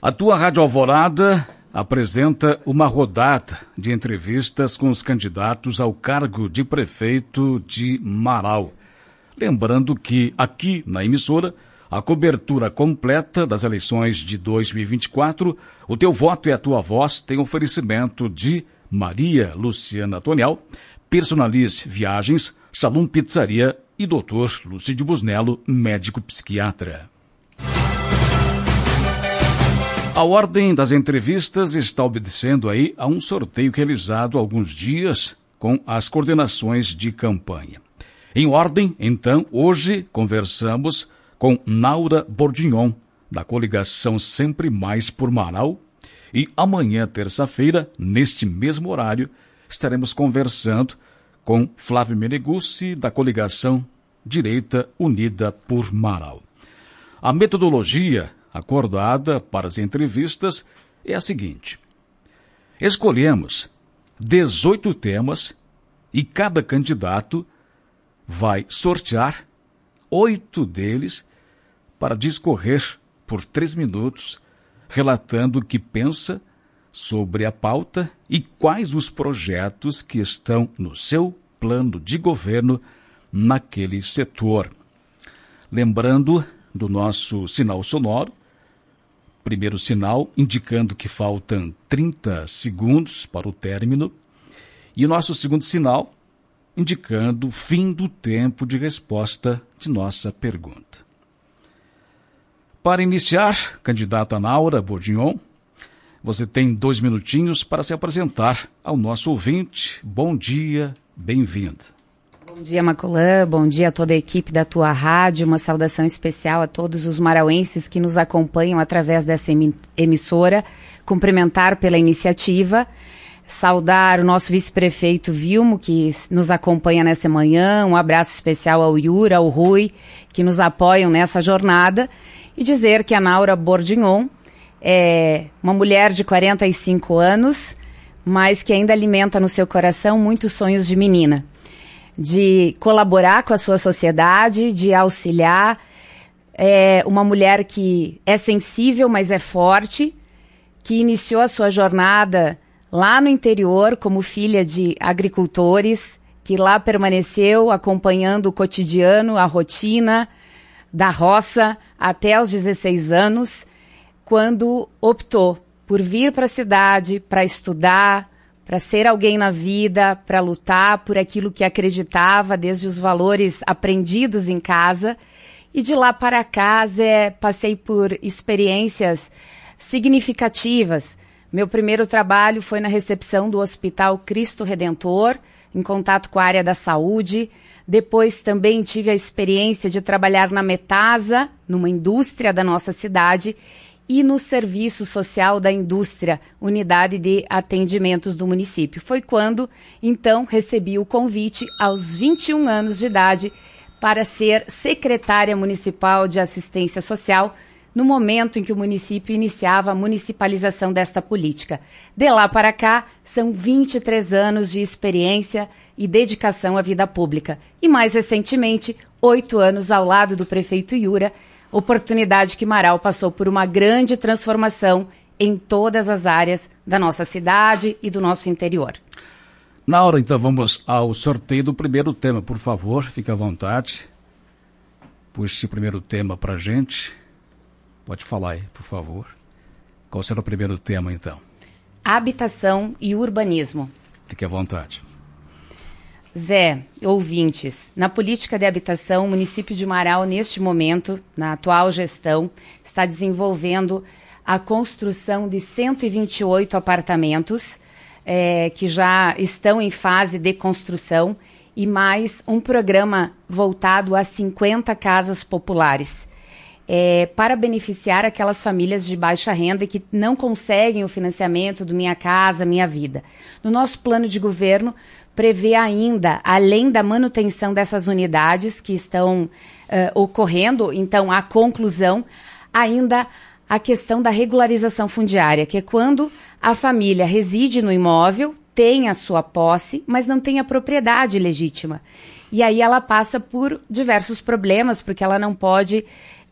A tua Rádio Alvorada apresenta uma rodada de entrevistas com os candidatos ao cargo de prefeito de Marau. Lembrando que aqui na emissora, a cobertura completa das eleições de 2024, o teu voto e a tua voz tem oferecimento de Maria Luciana Tonial, Personalize Viagens, Salum Pizzaria e Dr. Lucídio Busnello, médico psiquiatra. A ordem das entrevistas está obedecendo aí a um sorteio realizado há alguns dias com as coordenações de campanha. Em ordem, então, hoje conversamos com Naura Bordignon, da coligação Sempre Mais por Marau, e amanhã, terça-feira, neste mesmo horário, estaremos conversando com Flávio Meneguzzi, da coligação Direita Unida por Marau. A metodologia acordada para as entrevistas é a seguinte: escolhemos 18 temas e cada candidato vai sortear 8 deles para discorrer por 3 minutos, relatando o que pensa sobre a pauta e quais os projetos que estão no seu plano de governo naquele setor. Lembrando do nosso sinal sonoro, primeiro sinal indicando que faltam 30 segundos para o término, e o nosso segundo sinal indicando o fim do tempo de resposta de nossa pergunta. Para iniciar, candidata Naura Bordignon, você tem 2 minutinhos para se apresentar ao nosso ouvinte. Bom dia, bem-vinda. Bom dia, Maculã. Bom dia a toda a equipe da tua rádio. Uma saudação especial a todos os marauenses que nos acompanham através dessa emissora. Cumprimentar pela iniciativa. Saudar o nosso vice-prefeito Vilmo, que nos acompanha nessa manhã. Um abraço especial ao Yura, ao Rui, que nos apoiam nessa jornada. E dizer que a Naura Bordignon é uma mulher de 45 anos, mas que ainda alimenta no seu coração muitos sonhos de menina. De colaborar com a sua sociedade, de auxiliar. É uma mulher que é sensível, mas é forte, que iniciou a sua jornada lá no interior como filha de agricultores, que lá permaneceu acompanhando o cotidiano, a rotina da roça até aos 16 anos, quando optou por vir para a cidade, para estudar, para ser alguém na vida, para lutar por aquilo que acreditava, desde os valores aprendidos em casa. E de lá para cá, passei por experiências significativas. Meu primeiro trabalho foi na recepção do Hospital Cristo Redentor, em contato com a área da saúde. Depois também tive a experiência de trabalhar na Metasa, numa indústria da nossa cidade, e no Serviço Social da Indústria, unidade de atendimentos do município. Foi quando, então, recebi o convite aos 21 anos de idade para ser secretária municipal de assistência social, no momento em que o município iniciava a municipalização desta política. De lá para cá, são 23 anos de experiência e dedicação à vida pública. E mais recentemente, 8 anos ao lado do prefeito Yura, oportunidade que Marau passou por uma grande transformação em todas as áreas da nossa cidade e do nosso interior. Na hora, então, vamos ao sorteio do primeiro tema. Por favor, fique à vontade. Puxe o primeiro tema para a gente. Pode falar aí, por favor. Qual será o primeiro tema, então? Habitação e urbanismo. Fique à vontade. Zé, ouvintes, na política de habitação, o município de Marau, neste momento, na atual gestão, está desenvolvendo a construção de 128 apartamentos que já estão em fase de construção e mais um programa voltado a 50 casas populares. Para beneficiar aquelas famílias de baixa renda que não conseguem o financiamento do Minha Casa, Minha Vida. No nosso plano de governo, prevê ainda, além da manutenção dessas unidades que estão ocorrendo, então a conclusão, ainda a questão da regularização fundiária, que é quando a família reside no imóvel, tem a sua posse, mas não tem a propriedade legítima. E aí ela passa por diversos problemas, porque ela não pode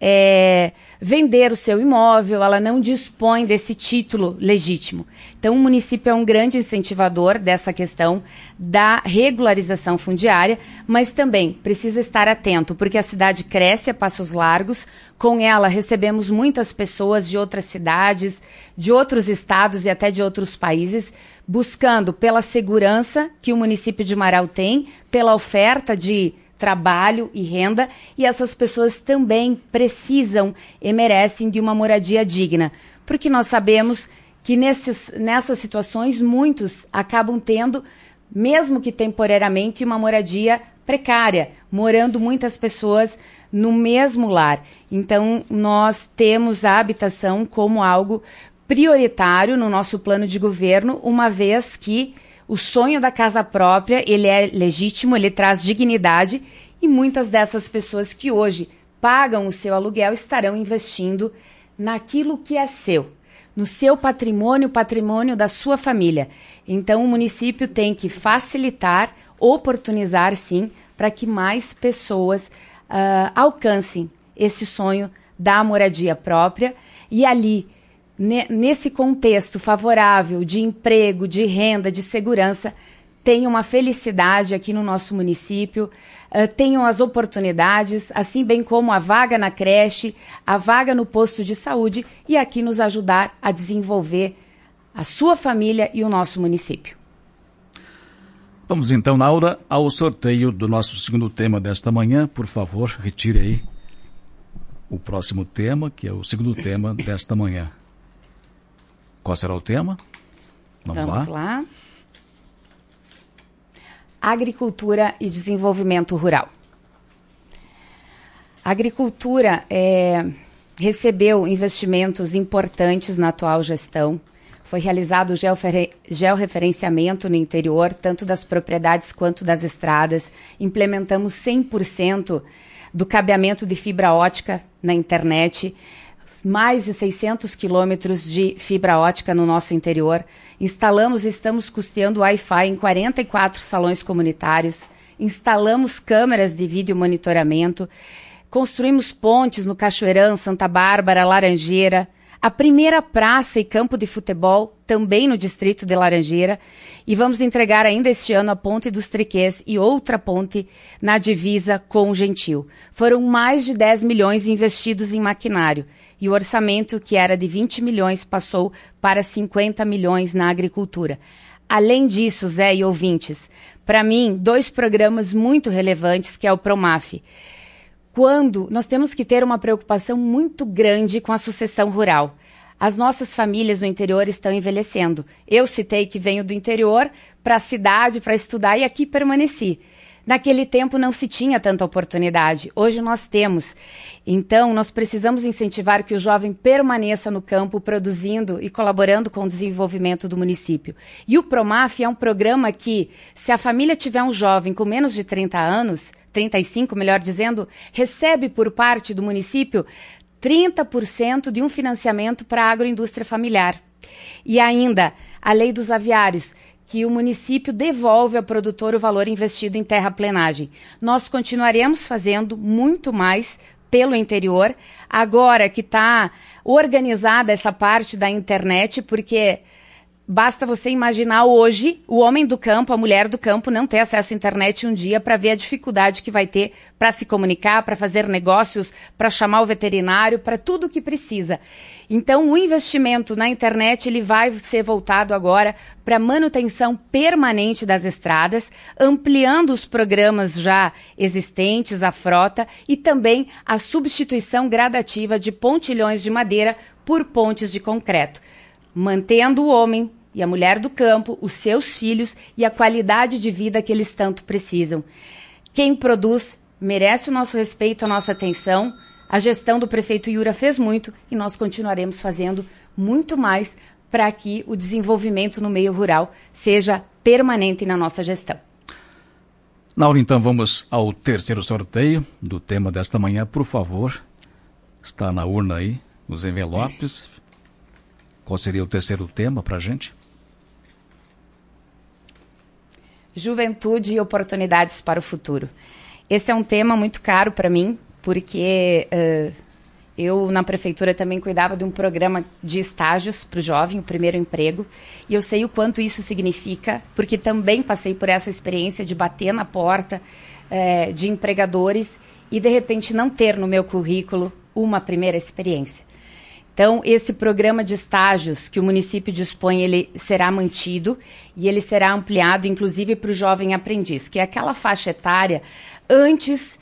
vender o seu imóvel, ela não dispõe desse título legítimo. Então, o município é um grande incentivador dessa questão da regularização fundiária, mas também precisa estar atento, porque a cidade cresce a passos largos, com ela recebemos muitas pessoas de outras cidades, de outros estados e até de outros países, buscando pela segurança que o município de Marau tem, pela oferta de trabalho e renda, e essas pessoas também precisam e merecem de uma moradia digna, porque nós sabemos que nessas situações muitos acabam tendo, mesmo que temporariamente, uma moradia precária, morando muitas pessoas no mesmo lar. Então, nós temos a habitação como algo prioritário no nosso plano de governo, uma vez que o sonho da casa própria, ele é legítimo, ele traz dignidade, e muitas dessas pessoas que hoje pagam o seu aluguel estarão investindo naquilo que é seu, no seu patrimônio, o patrimônio da sua família. Então, o município tem que facilitar, oportunizar, sim, para que mais pessoas alcancem esse sonho da moradia própria, e ali, nesse contexto favorável de emprego, de renda, de segurança, tenham uma felicidade aqui no nosso município, tenham as oportunidades, assim bem como a vaga na creche, a vaga no posto de saúde, e aqui nos ajudar a desenvolver a sua família e o nosso município. Vamos então, Naura, ao sorteio do nosso segundo tema desta manhã. Por favor, retire aí o próximo tema, que é o segundo tema desta manhã. Qual será o tema? Vamos lá. Agricultura e desenvolvimento rural. A agricultura recebeu investimentos importantes na atual gestão. Foi realizado o georreferenciamento no interior, tanto das propriedades quanto das estradas. Implementamos 100% do cabeamento de fibra ótica na internet, mais de 600 quilômetros de fibra ótica no nosso interior. Instalamos e estamos custeando Wi-Fi em 44 salões comunitários. Instalamos câmeras de vídeo monitoramento. Construímos pontes no Cachoeirão, Santa Bárbara, Laranjeira. A primeira praça e campo de futebol também no distrito de Laranjeira. E vamos entregar ainda este ano a Ponte dos Triquês e outra ponte na divisa com o Gentil. Foram mais de 10 milhões investidos em maquinário. E o orçamento, que era de 20 milhões, passou para 50 milhões na agricultura. Além disso, Zé e ouvintes, para mim, 2 programas muito relevantes, que é o PROMAF. Quando nós temos que ter uma preocupação muito grande com a sucessão rural. As nossas famílias no interior estão envelhecendo. Eu citei que venho do interior para a cidade para estudar e aqui permaneci. Naquele tempo não se tinha tanta oportunidade. Hoje nós temos. Então, nós precisamos incentivar que o jovem permaneça no campo, produzindo e colaborando com o desenvolvimento do município. E o PROMAF é um programa que, se a família tiver um jovem com menos de 30 anos, 35, melhor dizendo, recebe por parte do município 30% de um financiamento para a agroindústria familiar. E ainda, a lei dos aviários, que o município devolve ao produtor o valor investido em terraplenagem. Nós continuaremos fazendo muito mais pelo interior, agora que está organizada essa parte da internet, porque basta você imaginar hoje o homem do campo, a mulher do campo não ter acesso à internet um dia para ver a dificuldade que vai ter para se comunicar, para fazer negócios, para chamar o veterinário, para tudo o que precisa. Então, o investimento na internet ele vai ser voltado agora para manutenção permanente das estradas, ampliando os programas já existentes, a frota, e também a substituição gradativa de pontilhões de madeira por pontes de concreto, mantendo o homem e a mulher do campo, os seus filhos e a qualidade de vida que eles tanto precisam. Quem produz merece o nosso respeito, a nossa atenção. A gestão do prefeito Yura fez muito e nós continuaremos fazendo muito mais para que o desenvolvimento no meio rural seja permanente na nossa gestão. Naura, então vamos ao terceiro sorteio do tema desta manhã, por favor. Está na urna aí, os envelopes. Qual seria o terceiro tema para a gente? Juventude e oportunidades para o futuro. Esse é um tema muito caro para mim, porque Eu, na prefeitura, também cuidava de um programa de estágios para o jovem, o primeiro emprego. E eu sei o quanto isso significa, porque também passei por essa experiência de bater na porta de empregadores e, de repente, não ter no meu currículo uma primeira experiência. Então, esse programa de estágios que o município dispõe, ele será mantido e ele será ampliado, inclusive, para o jovem aprendiz, que é aquela faixa etária antes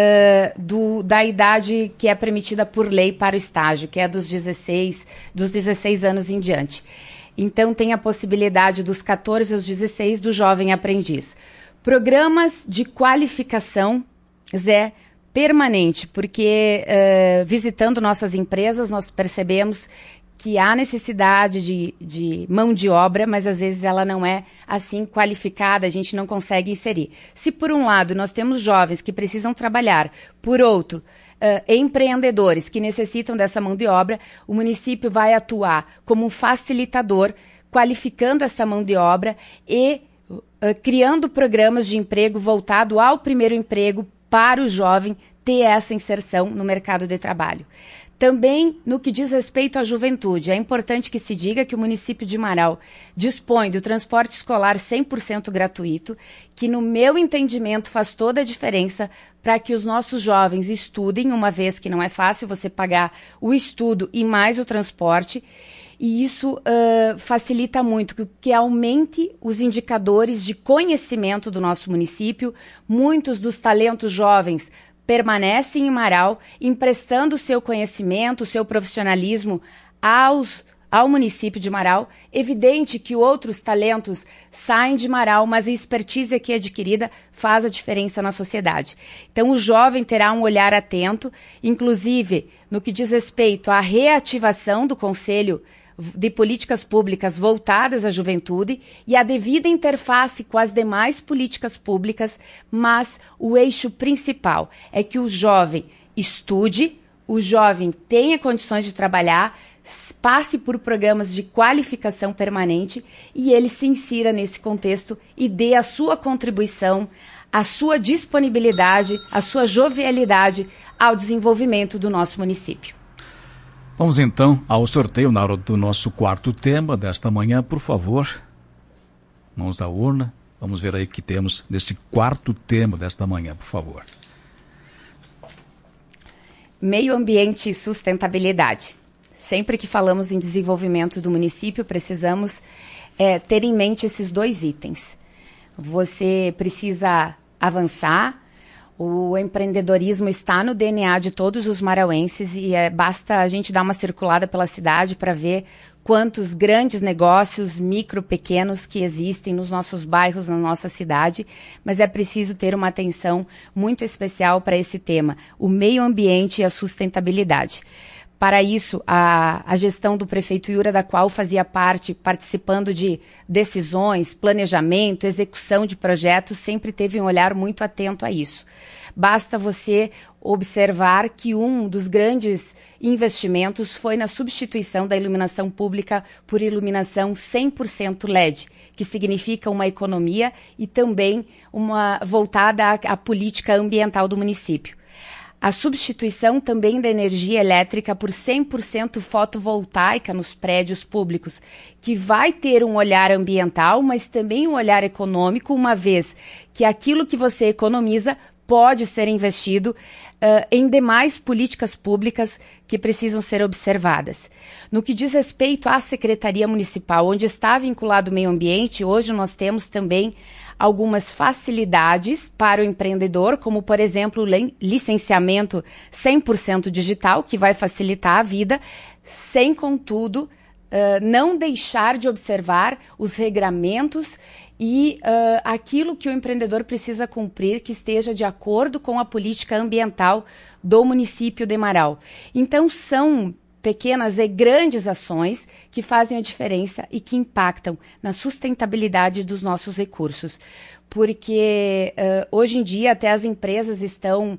da idade que é permitida por lei para o estágio, que é dos 16 anos em diante. Então, tem a possibilidade dos 14 aos 16 do jovem aprendiz. Programas de qualificação, Zé, permanente, porque visitando nossas empresas, nós percebemos que há necessidade de mão de obra, mas às vezes ela não é assim qualificada, a gente não consegue inserir. Se por um lado nós temos jovens que precisam trabalhar, por outro, empreendedores que necessitam dessa mão de obra, o município vai atuar como um facilitador, qualificando essa mão de obra e criando programas de emprego voltado ao primeiro emprego para o jovem ter essa inserção no mercado de trabalho. Também, no que diz respeito à juventude, é importante que se diga que o município de Marau dispõe do transporte escolar 100% gratuito, que no meu entendimento faz toda a diferença para que os nossos jovens estudem, uma vez que não é fácil você pagar o estudo e mais o transporte, e isso facilita muito, que aumente os indicadores de conhecimento do nosso município. Muitos dos talentos jovens permanecem em Marau, emprestando o seu conhecimento, o seu profissionalismo ao município de Marau. Evidente que outros talentos saem de Marau, mas a expertise aqui adquirida faz a diferença na sociedade. Então, o jovem terá um olhar atento, inclusive no que diz respeito à reativação do Conselho de Políticas Públicas voltadas à juventude e a devida interface com as demais políticas públicas, mas o eixo principal é que o jovem estude, o jovem tenha condições de trabalhar, passe por programas de qualificação permanente e ele se insira nesse contexto e dê a sua contribuição, a sua disponibilidade, a sua jovialidade ao desenvolvimento do nosso município. Vamos então ao sorteio na hora do nosso quarto tema desta manhã, por favor. Mãos à urna. Vamos ver aí o que temos nesse quarto tema desta manhã, por favor. Meio ambiente e sustentabilidade. Sempre que falamos em desenvolvimento do município, precisamos ter em mente esses dois itens. Você precisa avançar. O empreendedorismo está no DNA de todos os marauenses e basta a gente dar uma circulada pela cidade para ver quantos grandes negócios, micro, pequenos, que existem nos nossos bairros, na nossa cidade, mas é preciso ter uma atenção muito especial para esse tema, o meio ambiente e a sustentabilidade. Para isso, a gestão do prefeito Yura, da qual fazia parte, participando de decisões, planejamento, execução de projetos, sempre teve um olhar muito atento a isso. Basta você observar que um dos grandes investimentos foi na substituição da iluminação pública por iluminação 100% LED, que significa uma economia e também uma voltada à política ambiental do município. A substituição também da energia elétrica por 100% fotovoltaica nos prédios públicos, que vai ter um olhar ambiental, mas também um olhar econômico, uma vez que aquilo que você economiza pode ser investido em demais políticas públicas que precisam ser observadas. No que diz respeito à Secretaria Municipal, onde está vinculado o meio ambiente, hoje nós temos também algumas facilidades para o empreendedor, como, por exemplo, o licenciamento 100% digital, que vai facilitar a vida, sem, contudo, não deixar de observar os regramentos e aquilo que o empreendedor precisa cumprir, que esteja de acordo com a política ambiental do município de Marau. Então, são pequenas e grandes ações que fazem a diferença e que impactam na sustentabilidade dos nossos recursos. Porque hoje em dia até as empresas estão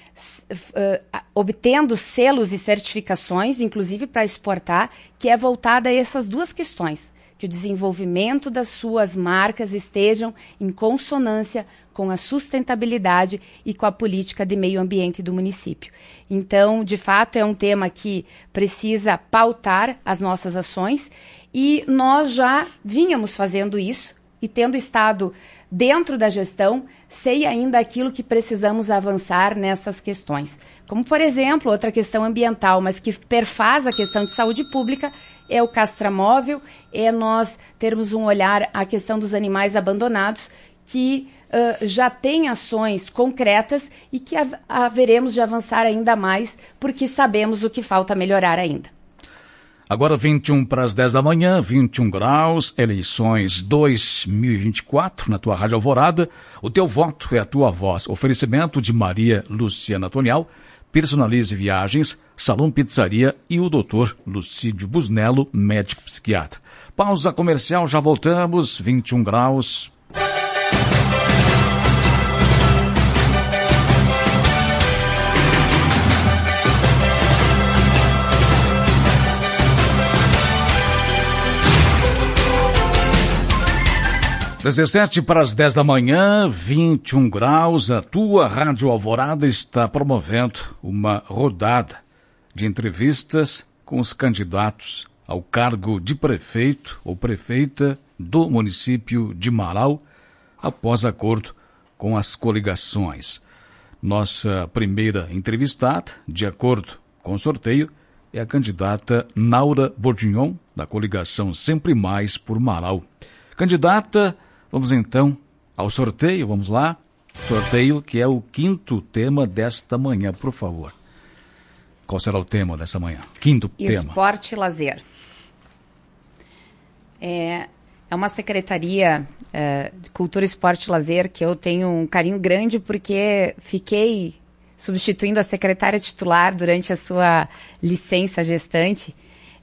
obtendo selos e certificações, inclusive para exportar, que é voltada a essas duas questões que o desenvolvimento das suas marcas estejam em consonância com a sustentabilidade e com a política de meio ambiente do município. Então, de fato, é um tema que precisa pautar as nossas ações e nós já vínhamos fazendo isso e tendo estado dentro da gestão, sei ainda aquilo que precisamos avançar nessas questões. Como, por exemplo, outra questão ambiental, mas que perfaz a questão de saúde pública, é o castramóvel, é nós termos um olhar à questão dos animais abandonados, que já tem ações concretas e que haveremos de avançar ainda mais, porque sabemos o que falta melhorar ainda. Agora 21 para as 10 da manhã, 21 graus, eleições 2024 na tua Rádio Alvorada. O teu voto é a tua voz. Oferecimento de Maria Luciana Tonial, Personalize Viagens, Salão Pizzaria e o Dr. Lucídio Busnello, médico psiquiatra. Pausa comercial, já voltamos, 21 graus. (17 para as 10 da manhã, 21 graus, a tua Rádio Alvorada está promovendo uma rodada de entrevistas com os candidatos ao cargo de prefeito ou prefeita do município de Marau, após acordo com as coligações. Nossa primeira entrevistada, de acordo com o sorteio, é a candidata Naura Bourdignon, da coligação Sempre Mais por Marau. Candidata, vamos então ao sorteio, vamos lá. Sorteio que é o 5º tema desta manhã, por favor. Qual será o tema dessa manhã? 5º tema. Esporte e lazer. É uma secretaria de Cultura, Esporte e Lazer que eu tenho um carinho grande porque fiquei substituindo a secretária titular durante a sua licença gestante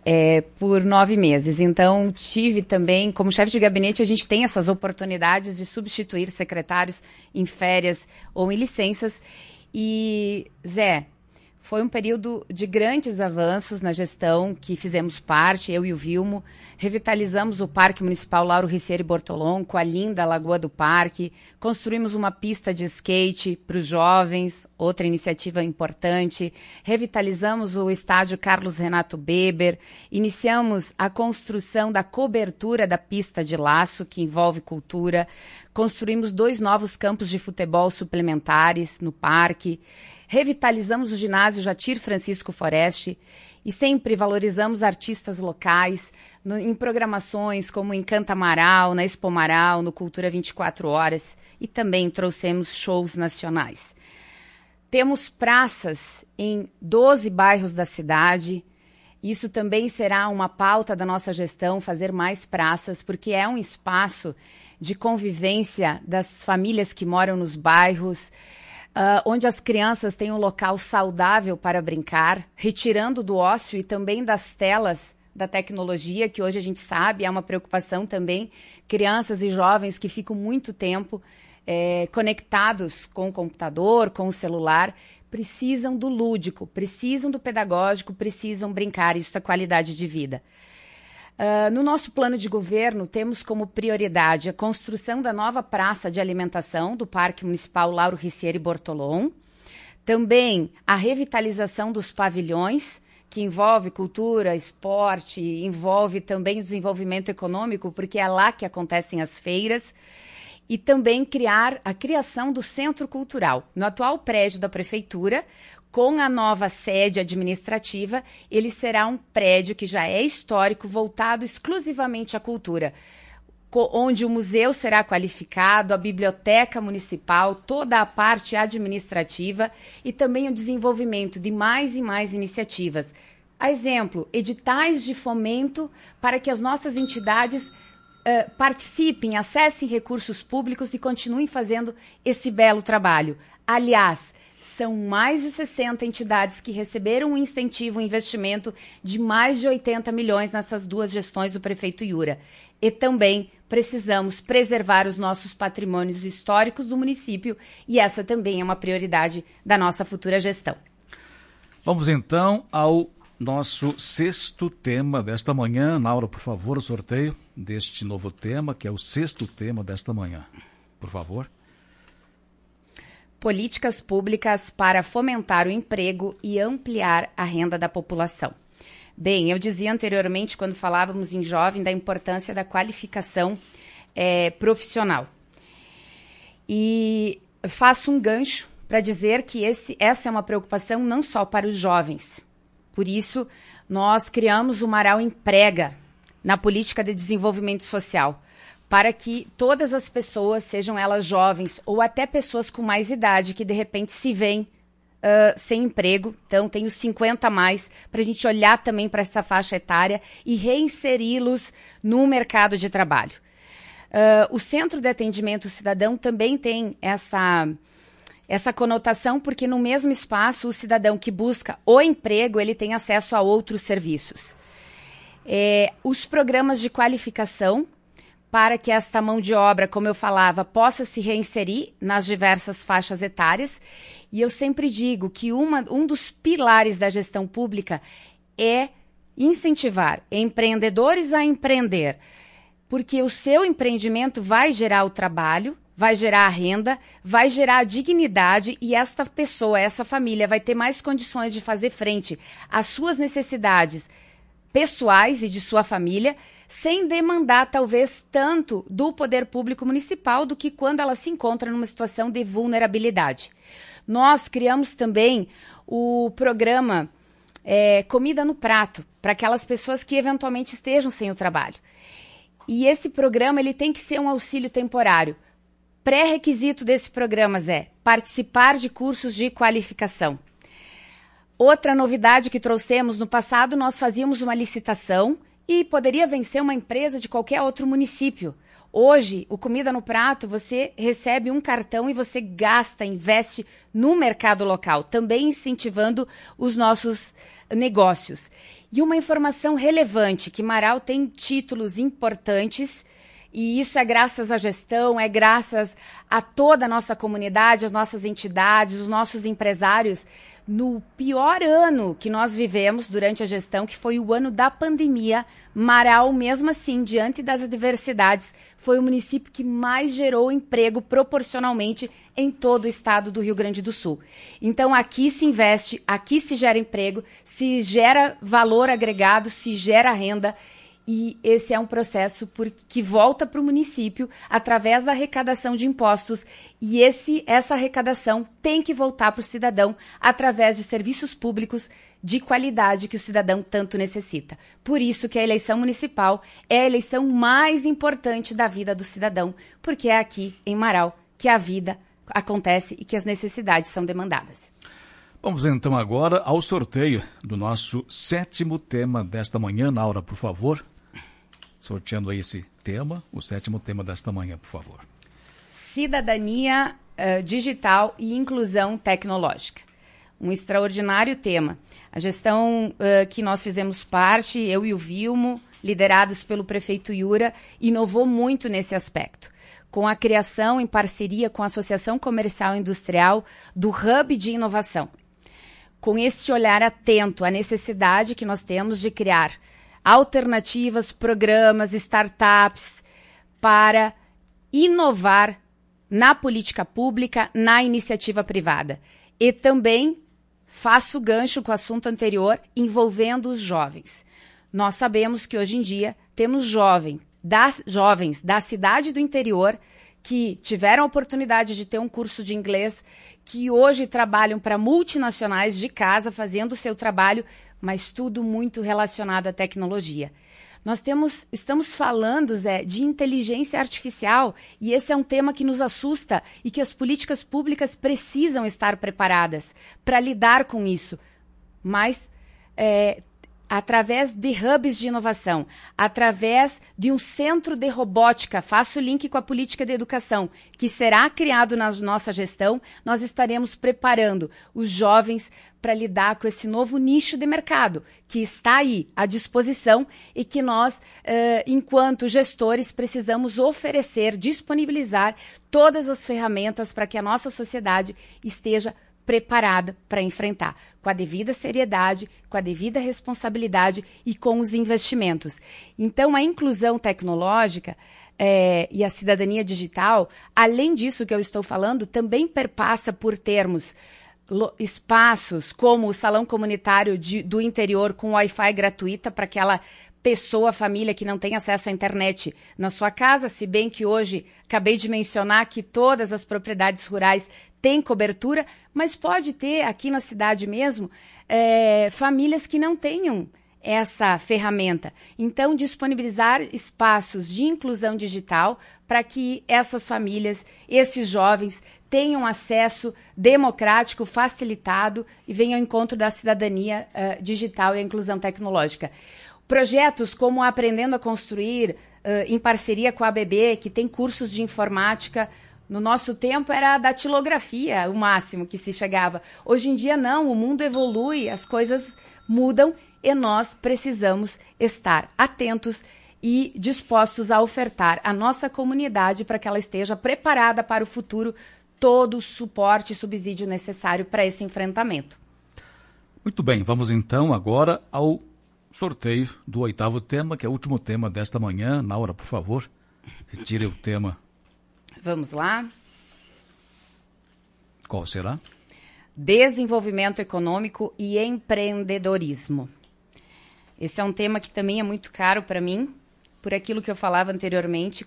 por 9 meses. Então, tive também, como chefe de gabinete, a gente tem essas oportunidades de substituir secretários em férias ou em licenças. E, Zé, foi um período de grandes avanços na gestão que fizemos parte, eu e o Vilmo. Revitalizamos o Parque Municipal Lauro Ricieri Bortolom, com a linda Lagoa do Parque. Construímos uma pista de skate para os jovens, outra iniciativa importante. Revitalizamos o estádio Carlos Renato Beber. Iniciamos a construção da cobertura da pista de laço, que envolve cultura. Construímos 2 novos campos de futebol suplementares no parque. Revitalizamos o ginásio Jatir Francisco Foreste e sempre valorizamos artistas locais em programações como Encanta Marau, na Expo Marau, no Cultura 24 Horas e também trouxemos shows nacionais. Temos praças em 12 bairros da cidade. Isso também será uma pauta da nossa gestão, fazer mais praças, porque é um espaço de convivência das famílias que moram nos bairros, onde as crianças têm um local saudável para brincar, retirando do ócio e também das telas da tecnologia, que hoje a gente sabe é uma preocupação também. Crianças e jovens que ficam muito tempo conectados com o computador, com o celular, precisam do lúdico, precisam do pedagógico, precisam brincar. Isso é qualidade de vida. No nosso plano de governo, temos como prioridade a construção da nova praça de alimentação do Parque Municipal Lauro Ricieri Bortolom, também a revitalização dos pavilhões, que envolve cultura, esporte, envolve também o desenvolvimento econômico, porque é lá que acontecem as feiras, e também criar a criação do Centro Cultural. No atual prédio da Prefeitura, com a nova sede administrativa, ele será um prédio que já é histórico, voltado exclusivamente à cultura, onde o museu será qualificado, a biblioteca municipal, toda a parte administrativa e também o desenvolvimento de mais e mais iniciativas. A exemplo, editais de fomento para que as nossas entidades participem, acessem recursos públicos e continuem fazendo esse belo trabalho. Aliás, são mais de 60 entidades que receberam um incentivo, um investimento de mais de 80 milhões nessas 2 gestões do prefeito Yura. E também precisamos preservar os nossos patrimônios históricos do município e essa também é uma prioridade da nossa futura gestão. Vamos então ao nosso sexto tema desta manhã. Naura, por favor, o sorteio deste novo tema, que é o sexto tema desta manhã. Por favor. Políticas públicas para fomentar o emprego e ampliar a renda da população. Bem, eu dizia anteriormente, quando falávamos em jovem, da importância da qualificação profissional. E faço um gancho para dizer que essa é uma preocupação não só para os jovens. Por isso, nós criamos o Marau Emprega na política de desenvolvimento social, para que todas as pessoas, sejam elas jovens ou até pessoas com mais idade, que de repente se veem sem emprego, então tem os 50 a mais, para a gente olhar também para essa faixa etária e reinseri-los no mercado de trabalho. O Centro de Atendimento Cidadão também tem essa conotação, porque no mesmo espaço o cidadão que busca o emprego, ele tem acesso a outros serviços. Os programas de qualificação, para que esta mão de obra, como eu falava, possa se reinserir nas diversas faixas etárias. E eu sempre digo que um dos pilares da gestão pública é incentivar empreendedores a empreender, porque o seu empreendimento vai gerar o trabalho, vai gerar a renda, vai gerar a dignidade, e esta pessoa, essa família vai ter mais condições de fazer frente às suas necessidades pessoais e de sua família, sem demandar talvez tanto do poder público municipal do que quando ela se encontra numa situação de vulnerabilidade. Nós criamos também o programa Comida no Prato, para aquelas pessoas que eventualmente estejam sem o trabalho. E esse programa ele tem que ser um auxílio temporário. Pré-requisito desse programa é participar de cursos de qualificação. Outra novidade que trouxemos no passado, nós fazíamos uma licitação e poderia vencer uma empresa de qualquer outro município. Hoje, o Comida no Prato, você recebe um cartão e você gasta, investe no mercado local, também incentivando os nossos negócios. E uma informação relevante, que Marau tem títulos importantes, e isso é graças à gestão, é graças a toda a nossa comunidade, as nossas entidades, os nossos empresários. No pior ano que nós vivemos durante a gestão, que foi o ano da pandemia, Marau, mesmo assim, diante das adversidades, foi o município que mais gerou emprego proporcionalmente em todo o estado do Rio Grande do Sul. Então, aqui se investe, aqui se gera emprego, se gera valor agregado, se gera renda. E esse é um processo que volta para o município através da arrecadação de impostos, e essa arrecadação tem que voltar para o cidadão através de serviços públicos de qualidade que o cidadão tanto necessita. Por isso que a eleição municipal é a eleição mais importante da vida do cidadão, porque é aqui em Marau que a vida acontece e que as necessidades são demandadas. Vamos então agora ao sorteio do nosso sétimo tema desta manhã. Naura, por favor. Sorteando aí esse tema, o sétimo tema desta manhã, por favor. Cidadania digital e inclusão tecnológica. Um extraordinário tema. A gestão que nós fizemos parte, eu e o Vilmo, liderados pelo prefeito Iura, inovou muito nesse aspecto, com a criação, em parceria com a Associação Comercial e Industrial, do Hub de Inovação. Com este olhar atento à necessidade que nós temos de criar alternativas, programas, startups para inovar na política pública, na iniciativa privada. E também faço gancho com o assunto anterior envolvendo os jovens. Nós sabemos que hoje em dia temos jovens da cidade do interior que tiveram a oportunidade de ter um curso de inglês, que hoje trabalham para multinacionais de casa, fazendo o seu trabalho, mas tudo muito relacionado à tecnologia. Nós estamos falando, Zé, de inteligência artificial, e esse é um tema que nos assusta e que as políticas públicas precisam estar preparadas para lidar com isso. Mas através de hubs de inovação, através de um centro de robótica, faço o link com a política de educação, que será criado na nossa gestão, nós estaremos preparando os jovens para lidar com esse novo nicho de mercado, que está aí à disposição e que nós, enquanto gestores, precisamos oferecer, disponibilizar todas as ferramentas para que a nossa sociedade esteja preparada para enfrentar, com a devida seriedade, com a devida responsabilidade e com os investimentos. Então, a inclusão tecnológica e a cidadania digital, além disso que eu estou falando, também perpassa por termos espaços como o salão comunitário do interior com Wi-Fi gratuita para aquela pessoa, família que não tem acesso à internet na sua casa, se bem que hoje acabei de mencionar que todas as propriedades rurais têm cobertura, mas pode ter aqui na cidade mesmo famílias que não tenham essa ferramenta. Então, disponibilizar espaços de inclusão digital para que essas famílias, esses jovens, tenham acesso democrático, facilitado e venham ao encontro da cidadania digital e a inclusão tecnológica. Projetos como Aprendendo a Construir, em parceria com a ABB, que tem cursos de informática. No nosso tempo era a datilografia o máximo que se chegava. Hoje em dia não, o mundo evolui, as coisas mudam e nós precisamos estar atentos e dispostos a ofertar à nossa comunidade para que ela esteja preparada para o futuro todo o suporte e subsídio necessário para esse enfrentamento. Muito bem, vamos então agora ao sorteio do 8º tema, que é o último tema desta manhã. Naura, por favor, retire o tema. Vamos lá. Qual será? Desenvolvimento econômico e empreendedorismo. Esse é um tema que também é muito caro para mim, por aquilo que eu falava anteriormente,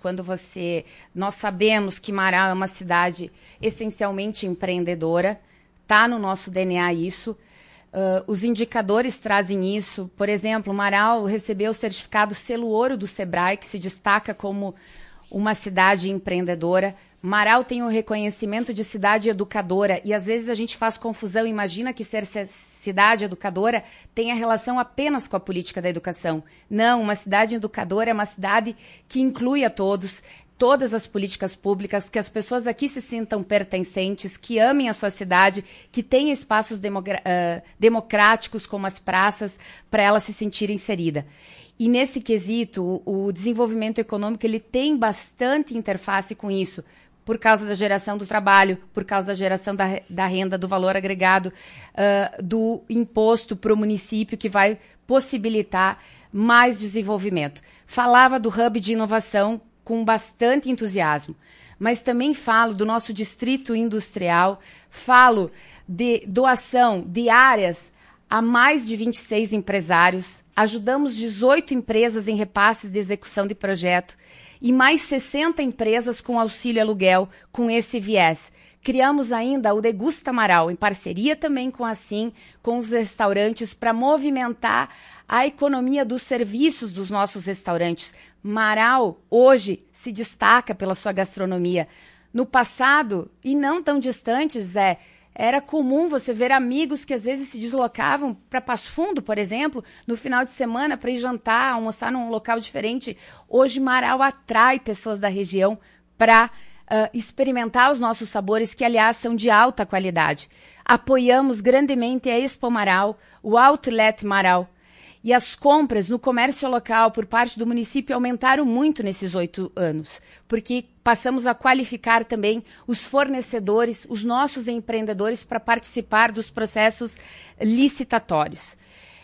nós sabemos que Marau é uma cidade essencialmente empreendedora, está no nosso DNA isso, os indicadores trazem isso. Por exemplo, Marau recebeu o certificado Selo Ouro do Sebrae, que se destaca como uma cidade empreendedora. Marau tem o reconhecimento de cidade educadora e às vezes a gente faz confusão, imagina que ser cidade educadora tenha relação apenas com a política da educação. Não, uma cidade educadora é uma cidade que inclui a todos, todas as políticas públicas, que as pessoas aqui se sintam pertencentes, que amem a sua cidade, que tenha espaços democráticos como as praças para ela se sentir inserida. E nesse quesito, o desenvolvimento econômico ele tem bastante interface com isso, por causa da geração do trabalho, por causa da geração da renda, do valor agregado, do imposto para o município, que vai possibilitar mais desenvolvimento. Falava do hub de inovação com bastante entusiasmo, mas também falo do nosso distrito industrial, falo de doação de áreas a mais de 26 empresários, ajudamos 18 empresas em repasses de execução de projeto, e mais 60 empresas com auxílio aluguel com esse viés. Criamos ainda o Degusta Marau, em parceria também com a Sim, com os restaurantes, para movimentar a economia dos serviços dos nossos restaurantes. Marau, hoje, se destaca pela sua gastronomia. No passado, e não tão distantes, era comum você ver amigos que às vezes se deslocavam para Passo Fundo, por exemplo, no final de semana para ir jantar, almoçar num local diferente. Hoje Marau atrai pessoas da região para experimentar os nossos sabores, que aliás são de alta qualidade. Apoiamos grandemente a Expo Marau, o Outlet Marau. E as compras no comércio local por parte do município aumentaram muito nesses 8 anos, porque passamos a qualificar também os fornecedores, os nossos empreendedores, para participar dos processos licitatórios.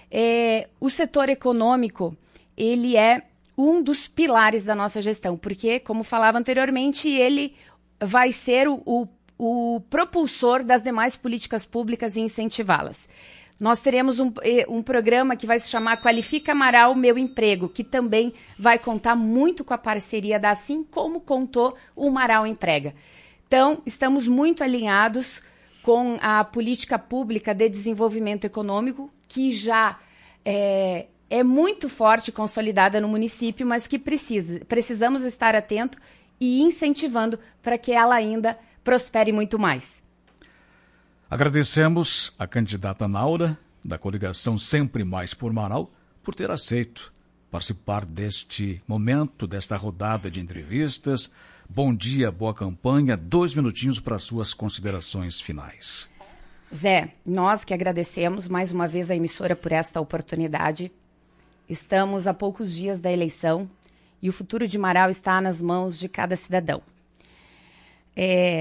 O setor econômico, ele é um dos pilares da nossa gestão, porque, como falava anteriormente, ele vai ser o propulsor das demais políticas públicas e incentivá-las. Nós teremos um programa que vai se chamar Qualifica Marau Meu Emprego, que também vai contar muito com a parceria da Assim, como contou o Marau Emprega. Então, estamos muito alinhados com a política pública de desenvolvimento econômico, que já é muito forte e consolidada no município, mas que precisamos estar atentos e incentivando para que ela ainda prospere muito mais. Agradecemos a candidata Naura, da coligação Sempre Mais por Marau, por ter aceito participar deste momento, desta rodada de entrevistas. Bom dia, boa campanha. 2 minutinhos para suas considerações finais. Zé, nós que agradecemos mais uma vez a emissora por esta oportunidade. Estamos a poucos dias da eleição e o futuro de Marau está nas mãos de cada cidadão.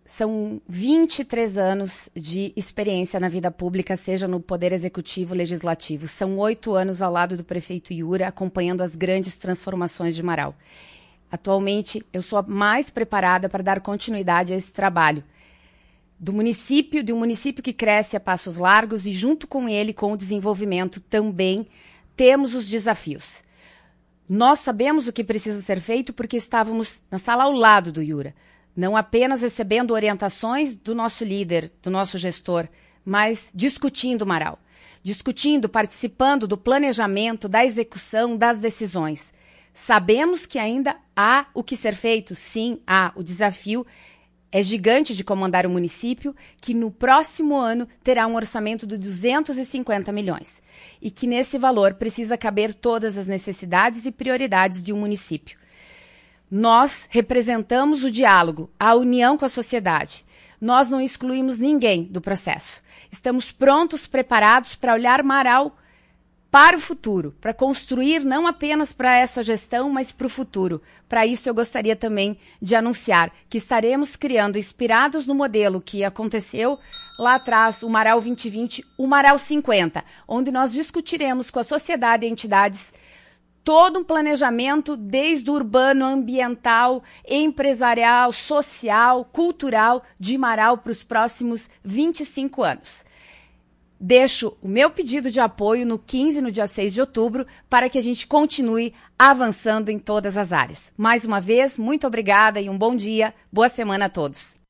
São 23 anos de experiência na vida pública, seja no Poder Executivo, Legislativo. São 8 anos ao lado do prefeito Yura, acompanhando as grandes transformações de Marau. Atualmente, eu sou a mais preparada para dar continuidade a esse trabalho. De um município que cresce a passos largos e, junto com ele, com o desenvolvimento, também temos os desafios. Nós sabemos o que precisa ser feito porque estávamos na sala ao lado do Yura. Não apenas recebendo orientações do nosso líder, do nosso gestor, mas discutindo Marau. Discutindo, participando do planejamento, da execução, das decisões. Sabemos que ainda há o que ser feito, sim, há. O desafio é gigante de comandar um município que no próximo ano terá um orçamento de 250 milhões. E que nesse valor precisa caber todas as necessidades e prioridades de um município. Nós representamos o diálogo, a união com a sociedade. Nós não excluímos ninguém do processo. Estamos prontos, preparados para olhar Marau para o futuro, para construir não apenas para essa gestão, mas para o futuro. Para isso, eu gostaria também de anunciar que estaremos criando, inspirados no modelo que aconteceu lá atrás, o Marau 2020, o Marau 50, onde nós discutiremos com a sociedade e entidades todo um planejamento, desde o urbano, ambiental, empresarial, social, cultural, de Marau para os próximos 25 anos. Deixo o meu pedido de apoio no 15 e no dia 6 de outubro para que a gente continue avançando em todas as áreas. Mais uma vez, muito obrigada e um bom dia, boa semana a todos.